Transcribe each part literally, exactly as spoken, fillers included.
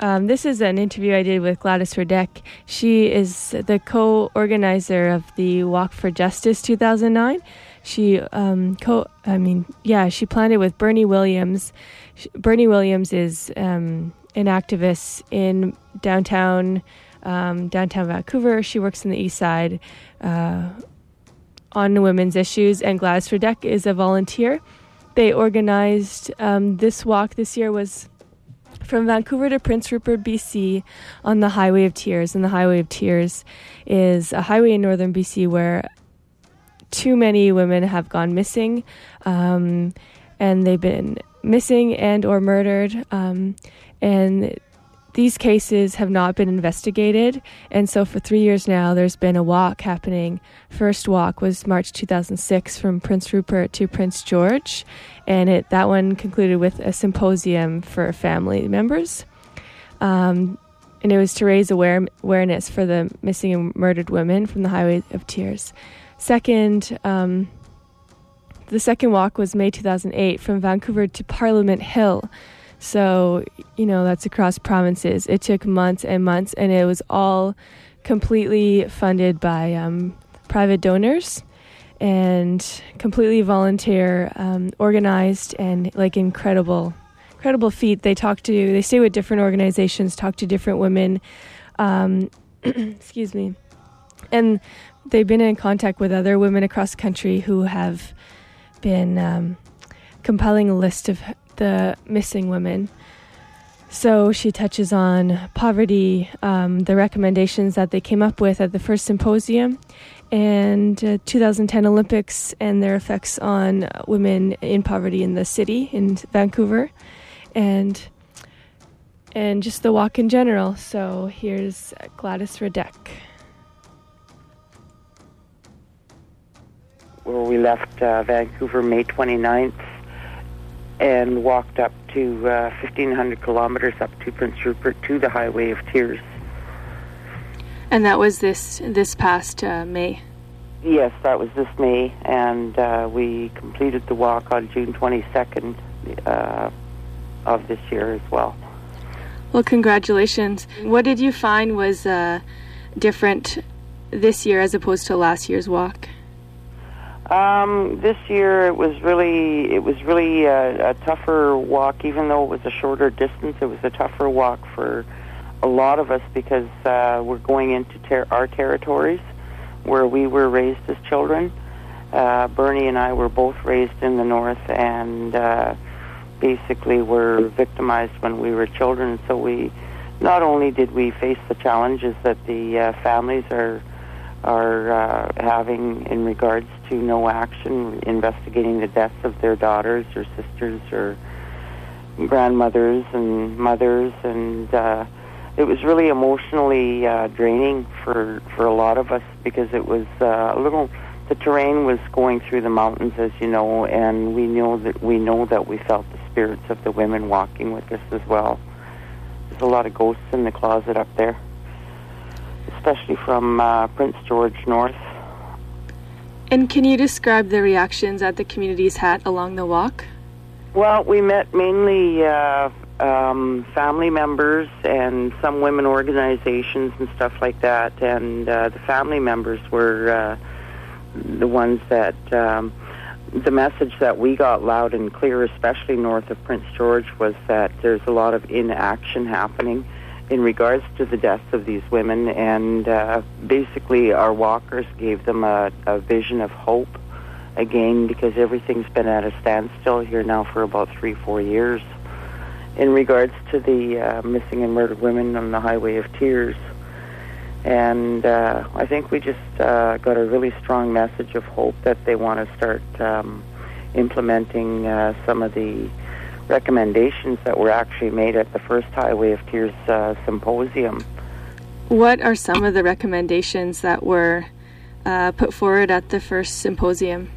Um, this is an interview I did with Gladys Radek. She is the co-organizer of the Walk for Justice two thousand nine. She um, co, I mean, yeah, she planned it with Bernie Williams. She, Bernie Williams is um, an activist in downtown, um, downtown Vancouver. She works in the East Side uh, on women's issues, and Gladys Radek is a volunteer. They organized um, this walk this year was from Vancouver to Prince Rupert, B C, on the Highway of Tears. And the Highway of Tears is a highway in northern B C where too many women have gone missing, um, and they've been missing and or murdered. Um, and these cases have not been investigated. And so for three years now, there's been a walk happening. First walk was March two thousand six from Prince Rupert to Prince George. And it that one concluded with a symposium for family members. Um, and it was to raise aware, awareness for the missing and murdered women from the Highway of Tears. Second, um, the second walk was May two thousand eight from Vancouver to Parliament Hill. So, you know, that's across provinces. It took months and months, and it was all completely funded by um, private donors and completely volunteer, um, organized, and like incredible, incredible feat. They talk to, they stay with different organizations, talk to different women, um, excuse me, and they've been in contact with other women across the country who have been um, compiling a list of the missing women. So she touches on poverty, um, the recommendations that they came up with at the first symposium, and uh, two thousand ten Olympics and their effects on women in poverty in the city in Vancouver, and and just the walk in general. So here's Gladys Radek. Where we left uh, Vancouver May twenty-ninth and walked up to uh, fifteen hundred kilometers up to Prince Rupert to the Highway of Tears. And that was this this past uh, May? Yes, that was this May, and uh, we completed the walk on June twenty-second uh, of this year as well. Well, congratulations. What did you find was uh, different this year as opposed to last year's walk? Um, this year it was really it was really a, a tougher walk. Even though it was a shorter distance, it was a tougher walk for a lot of us because uh, we're going into ter- our territories where we were raised as children. Uh, Bernie and I were both raised in the north, and uh, basically were victimized when we were children. So we not only did we face the challenges that the uh, families are are uh, having in regards to no action, investigating the deaths of their daughters or sisters or grandmothers and mothers, and uh, it was really emotionally uh, draining for, for a lot of us because it was uh, a little, the terrain was going through the mountains, as you know, and we know that we know that we felt the spirits of the women walking with us as well. There's a lot of ghosts in the closet up there, especially from uh, Prince George north. And can you describe the reactions that the communities had along the walk? Well, we met mainly uh, um, family members and some women organizations and stuff like that, and uh, the family members were uh, the ones that, um, the message that we got loud and clear, especially north of Prince George, was that there's a lot of inaction happening in regards to the deaths of these women, and uh, basically our walkers gave them a, a vision of hope again, because everything's been at a standstill here now for about three, four years in regards to the uh, missing and murdered women on the Highway of Tears. And uh, I think we just uh, got a really strong message of hope that they want to start um, implementing uh, some of the recommendations that were actually made at the first Highway of Tears uh, symposium. What are some of the recommendations that were uh, put forward at the first symposium?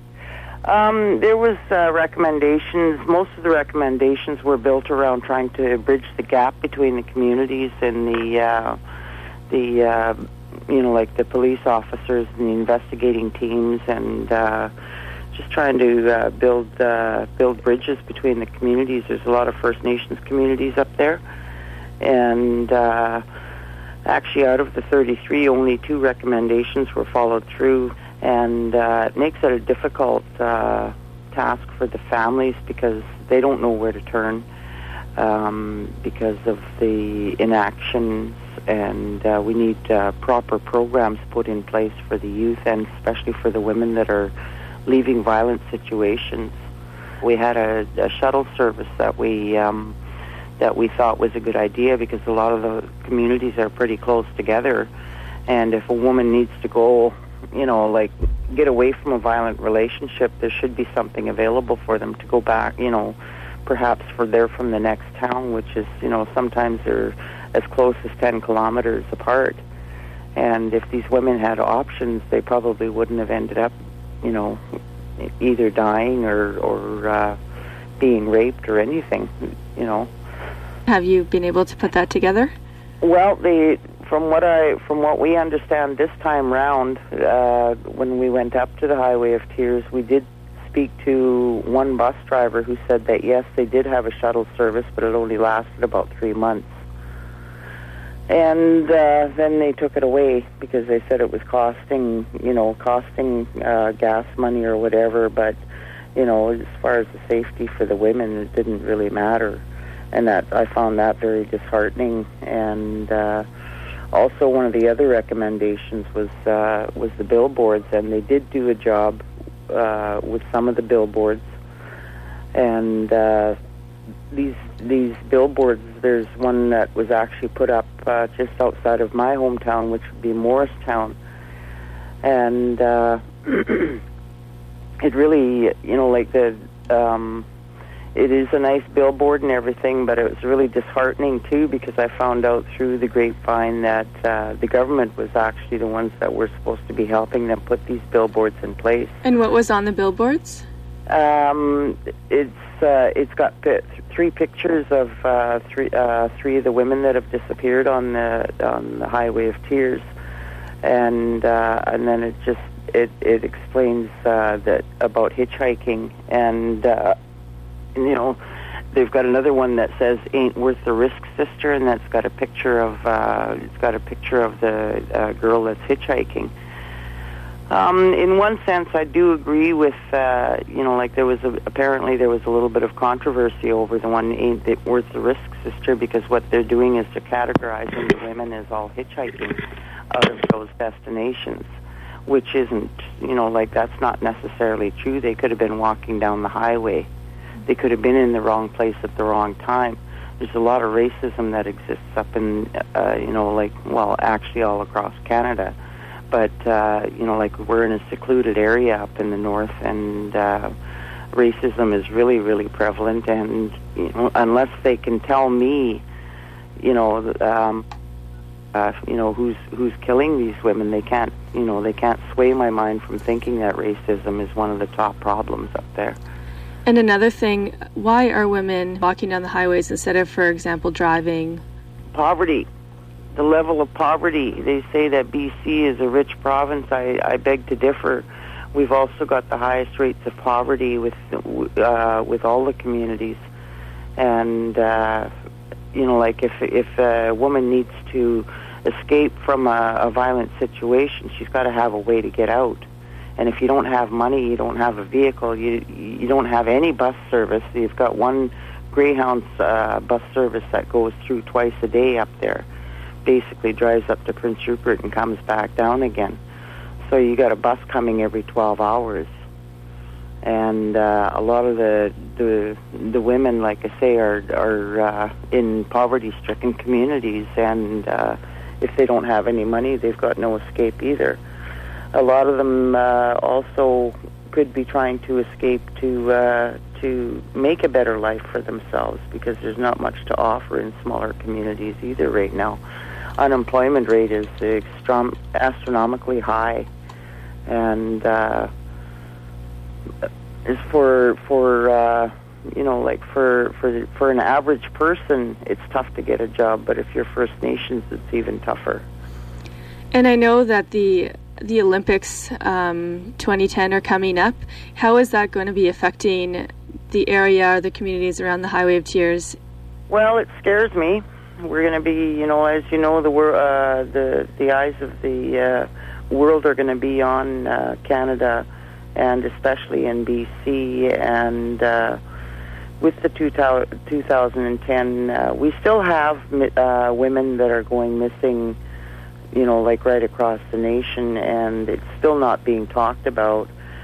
Um, there was uh, recommendations. Most of the recommendations were built around trying to bridge the gap between the communities and the, uh, the uh, you know, like the police officers and the investigating teams, and uh, just trying to uh, build uh, build bridges between the communities. There's a lot of First Nations communities up there, And uh, actually, out of the thirty-three, only two recommendations were followed through, and uh, it makes it a difficult uh, task for the families because they don't know where to turn um, because of the inactions, and uh, we need uh, proper programs put in place for the youth and especially for the women that are leaving violent situations. We had a, a shuttle service that we um, that we thought was a good idea because a lot of the communities are pretty close together, and if a woman needs to go, you know, like get away from a violent relationship, there should be something available for them to go back, you know, perhaps for they're from the next town, which is, you know, sometimes they're as close as ten kilometers apart. And if these women had options, they probably wouldn't have ended up, you know, either dying or, or uh, being raped or anything, you know. Have you been able to put that together? Well, the from what I from what we understand this time round, uh, when we went up to the Highway of Tears, we did speak to one bus driver who said that yes, they did have a shuttle service, but it only lasted about three months. And uh, then they took it away because they said it was costing, you know, costing uh, gas money or whatever. But, you know, as far as the safety for the women, it didn't really matter. And that I found that very disheartening. And uh, also one of the other recommendations was uh, was the billboards, and they did do a job uh, with some of the billboards. And uh, these these billboards, there's one that was actually put up uh, just outside of my hometown, which would be Morristown, and uh, it really, you know, like the. Um, It is a nice billboard and everything, but it was really disheartening, too, because I found out through the grapevine that uh, the government was actually the ones that were supposed to be helping them put these billboards in place. And what was on the billboards? Um, it's uh, it's got p- three pictures of uh, three uh, three of the women that have disappeared on the on the Highway of Tears, and uh, and then it just it it explains uh, that about hitchhiking and. Uh, You know, they've got another one that says "Ain't Worth the Risk, Sister," and that's got a picture of uh, it's got a picture of the uh, girl that's hitchhiking. Um, in one sense, I do agree with uh, you know, like there was a, apparently there was a little bit of controversy over the one "Ain't It Worth the Risk, Sister," because what they're doing is they're categorizing the women as all hitchhiking out of those destinations, which isn't, you know, like that's not necessarily true. They could have been walking down the highway. They could have been in the wrong place at the wrong time. There's a lot of racism that exists up in, uh, you know, like, well, actually all across Canada. But, uh, you know, like we're in a secluded area up in the north, and uh, racism is really, really prevalent. And, you know, unless they can tell me, you know, um, uh, you know, who's who's killing these women, they can't, you know, they can't sway my mind from thinking that racism is one of the top problems up there. And another thing, why are women walking down the highways instead of, for example, driving? Poverty. The level of poverty. They say that B C is a rich province. I, I beg to differ. We've also got the highest rates of poverty with uh, with all the communities. And, uh, you know, like if, if a woman needs to escape from a, a violent situation, she's got to have a way to get out. And if you don't have money, you don't have a vehicle, you you don't have any bus service. You've got one Greyhound uh, bus service that goes through twice a day up there. Basically drives up to Prince Rupert and comes back down again. So you got a bus coming every twelve hours. And uh, a lot of the, the the women, like I say, are are uh, in poverty-stricken communities, and uh, if they don't have any money, they've got no escape either. A lot of them uh, also could be trying to escape to uh, to make a better life for themselves, because there's not much to offer in smaller communities either right now. Unemployment rate is extrom- astronomically high, and uh, is for for uh, you know, like for for for an average person, it's tough to get a job. But if you're First Nations, it's even tougher. And I know that the the Olympics um, twenty ten are coming up. How is that going to be affecting the area or the communities around the Highway of Tears? Well, it scares me. We're going to be, you know, as you know, the wor- uh, the the eyes of the uh, world are going to be on uh, Canada, and especially in B C. And uh, with the two thousand ten, uh, we still have uh, women that are going missing, you know, like right across the nation, and it's still not being talked about.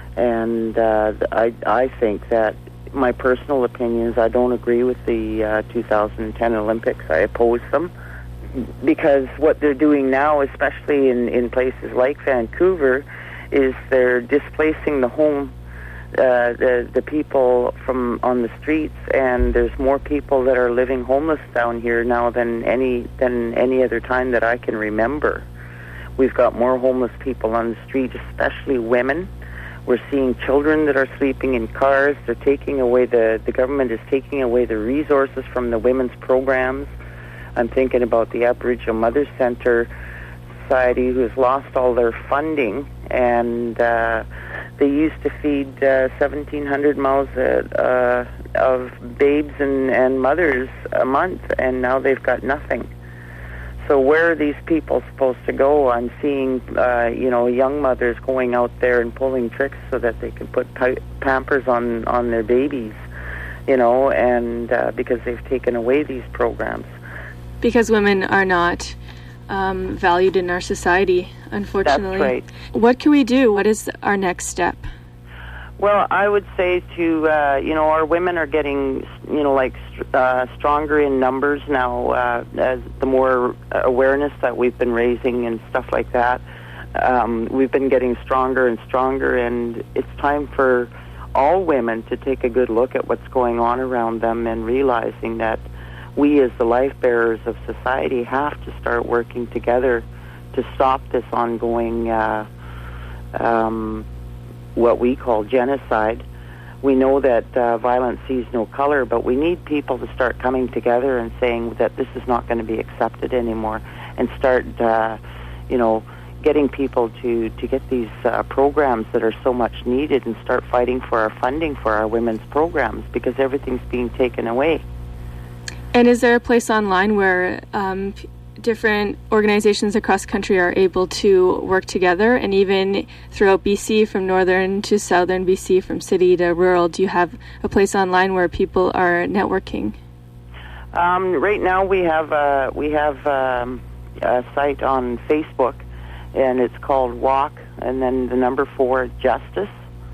And uh, I I think that my personal opinion is I don't agree with the uh, two thousand ten Olympics. I oppose them because what they're doing now, especially in, in places like Vancouver, is they're displacing the home, uh, the the people from on the streets, and there's more people that are living homeless down here now than any than any other time that I can remember. We've got more homeless people on the street, especially women. We're seeing children that are sleeping in cars. They're taking away the, the government is taking away the resources from the women's programs. I'm thinking about the Aboriginal Mothers Centre Society, who's lost all their funding, and uh, they used to feed uh, seventeen hundred mouths uh, of babes and, and mothers a month, and now they've got nothing. So where are these people supposed to go? I'm seeing, uh, you know, young mothers going out there and pulling tricks so that they can put pi- Pampers on, on their babies, you know, and uh, because they've taken away these programs. Because women are not um, valued in our society, unfortunately. That's right. What can we do? What is our next step? Well, I would say to, uh, you know, our women are getting, you know, like uh, stronger in numbers now uh, as the more awareness that we've been raising and stuff like that. Um, we've been getting stronger and stronger, and it's time for all women to take a good look at what's going on around them and realizing that we as the life bearers of society have to start working together to stop this ongoing uh, um what we call genocide. We know that uh, violence sees no color, but we need people to start coming together and saying that this is not going to be accepted anymore, and start, uh, you know, getting people to, to get these uh, programs that are so much needed and start fighting for our funding for our women's programs, because everything's being taken away. And is there a place online where um, different organizations across the country are able to work together, and even throughout B C, from northern to southern B C, from city to rural, do you have a place online where people are networking? Um, right now we have uh, we have um, a site on Facebook, and it's called Walk and then the number four Justice.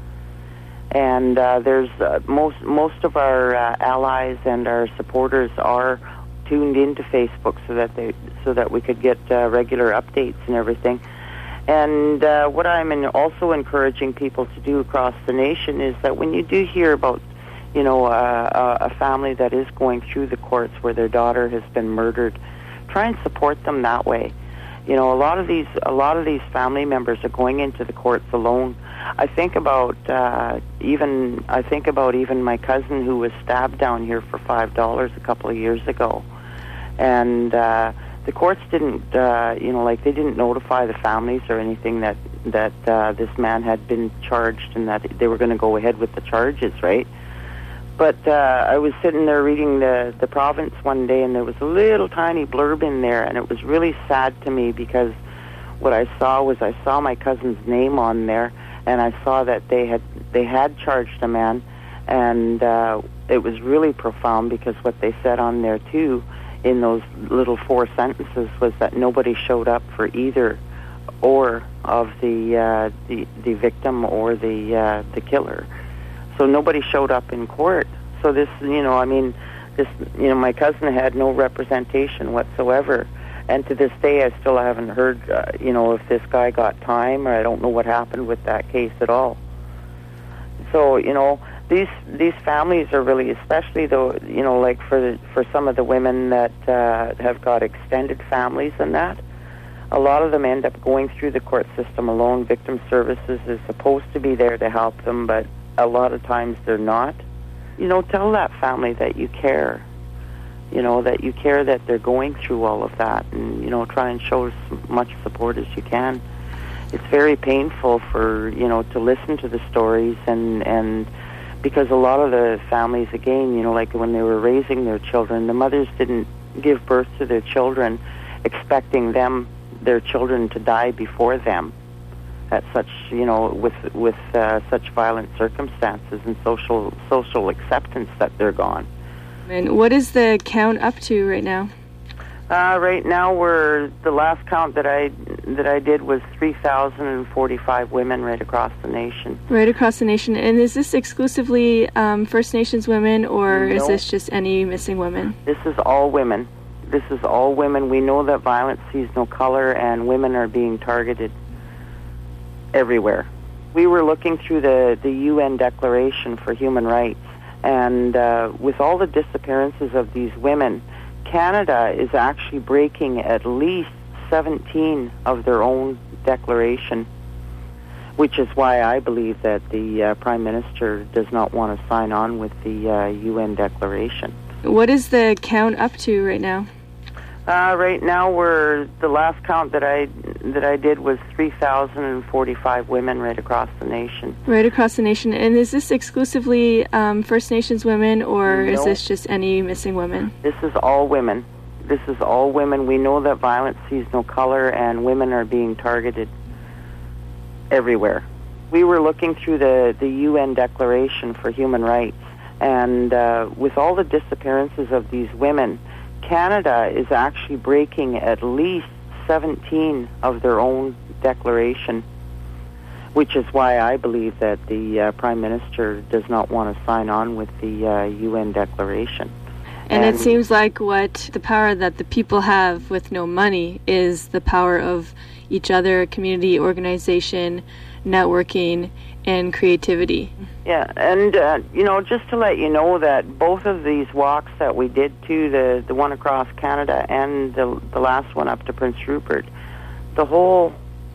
And uh, there's uh, most most of our uh, allies and our supporters are tuned into Facebook so that they so that we could get uh, regular updates and everything. And uh, what I'm in also encouraging people to do across the nation is that when you do hear about, you know, uh, a family that is going through the courts where their daughter has been murdered, try and support them that way. You know, a lot of these a lot of these family members are going into the courts alone. I think about uh, even I think about even my cousin who was stabbed down here for five dollars a couple of years ago. And uh, the courts didn't, uh, you know, like they didn't notify the families or anything that that uh, this man had been charged and that they were going to go ahead with the charges, right? But uh, I was sitting there reading the the province one day, and there was a little tiny blurb in there, and it was really sad to me because what I saw was I saw my cousin's name on there, and I saw that they had they had charged a man, and uh, it was really profound because what they said on there too, in those little four sentences, was that nobody showed up for either or of the uh, the the victim or the uh, the killer. So nobody showed up in court. So this, you know, I mean, this, you know, my cousin had no representation whatsoever. And to this day, I still haven't heard, uh, you know, if this guy got time, or I don't know what happened with that case at all. So, you know, these these families are really, especially though, you know, like for the, for some of the women that uh, have got extended families and that, a lot of them end up going through the court system alone. Victim Services is supposed to be there to help them, but a lot of times they're not. You know, tell that family that you care. You know, that you care that they're going through all of that, and, you know, try and show as much support as you can. It's very painful for, you know, to listen to the stories, and, and because a lot of the families, again, you know, like when they were raising their children, the mothers didn't, give birth to their children, expecting them, their children, to die before them at such, you know, with with uh, such violent circumstances and social social acceptance that they're gone. And what is the count up to right now? Uh, right now, we're the last count that I that I did was three thousand forty-five women right across the nation. Right across the nation. And is this exclusively um, First Nations women, or no. is this just any missing women? This is all women. This is all women. We know that violence sees no color, and women are being targeted everywhere. We were looking through the, the U N Declaration for Human Rights, and uh, with all the disappearances of these women, Canada is actually breaking at least seventeen of their own declaration, which is why I believe that the uh, Prime Minister does not want to sign on with the uh, U N Declaration. What is the count up to right now? Uh, right now, we're the last count that I that I did was three thousand forty-five women right across the nation. Right across the nation. And is this exclusively um, First Nations women, or no. is this just any missing women? This is all women. This is all women. We know that violence sees no color, and women are being targeted everywhere. We were looking through the, the U N Declaration for Human Rights, and uh, with all the disappearances of these women, Canada is actually breaking at least seventeen of their own declaration, which is why I believe that the uh, Prime Minister does not want to sign on with the uh, U N Declaration. And, and it seems like what the power that the people have with no money is the power of each other, community organization, networking, and creativity. Yeah, and, uh, you know, just to let you know that both of these walks that we did, too, the, the one across Canada and the, the last one up to Prince Rupert, the whole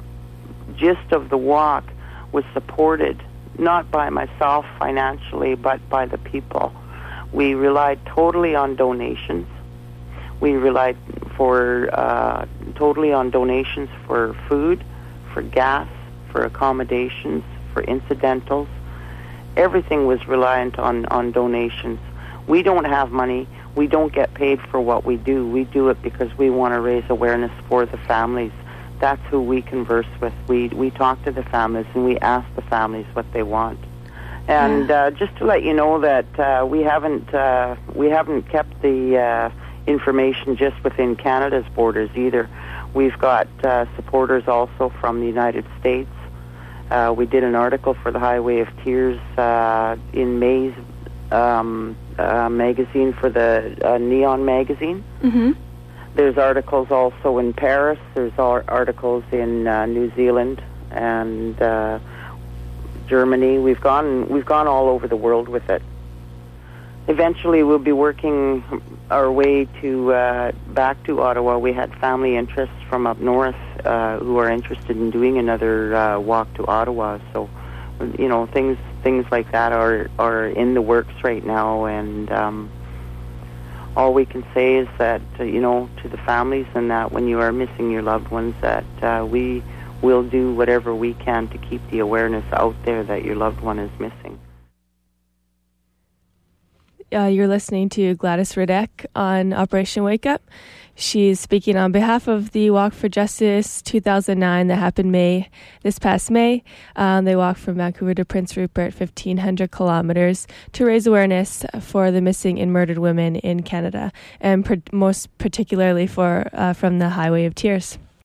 gist of the walk was supported not by myself financially, but by the people. We relied totally on donations. We relied for uh, totally on donations for food, for gas, for accommodations, for incidentals. Everything was reliant on, on donations. We don't have money. We don't get paid for what we do. We do it because we want to raise awareness for the families. That's who we converse with. We we talk to the families, and we ask the families what they want. And yeah. uh, just to let you know that uh, we haven't uh, we haven't kept the uh, information just within Canada's borders either. We've got uh, supporters also from the United States. Uh, we did an article for the Highway of Tears uh, in May's um, uh, magazine for the uh, Neon magazine. Mm-hmm. There's articles also in Paris. There's ar- articles in uh, New Zealand and uh, Germany. We've gone we've gone all over the world with it. Eventually, we'll be working our way to uh, back to Ottawa. We had family interests from up north uh, who are interested in doing another uh, walk to Ottawa. So, you know, things things like that are are in the works right now. And um, all we can say is that uh, you know, to the families, and that when you are missing your loved ones, that uh, we will do whatever we can to keep the awareness out there that your loved one is missing. Uh, you're listening to Gladys Radek on Operation Wake Up. She's speaking on behalf of the Walk for Justice two thousand nine that happened May this past May. Um, they walked from Vancouver to Prince Rupert, fifteen hundred kilometers, to raise awareness for the missing and murdered women in Canada, and per- most particularly for uh, from the Highway of Tears.